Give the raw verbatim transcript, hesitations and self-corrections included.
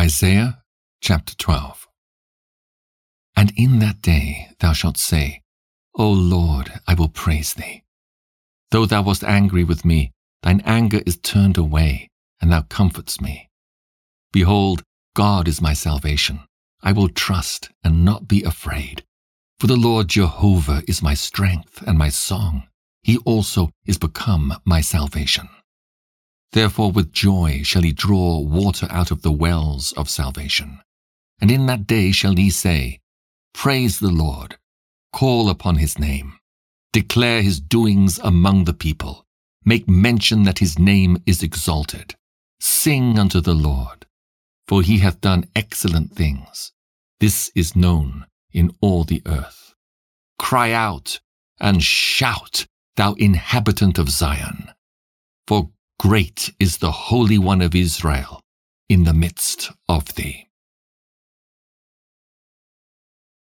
Isaiah chapter twelve. And in that day thou shalt say, O Lord, I will praise thee. Though thou wast angry with me, thine anger is turned away, and thou comfortest me. Behold, God is my salvation. I will trust and not be afraid. For the Lord Jehovah is my strength and my song. He also is become my salvation. Therefore with joy shall he draw water out of the wells of salvation. And in that day shall he say, Praise the Lord, call upon his name, declare his doings among the people, make mention that his name is exalted. Sing unto the Lord, for he hath done excellent things. This is known in all the earth. Cry out and shout, thou inhabitant of Zion, for great is the Holy One of Israel in the midst of thee.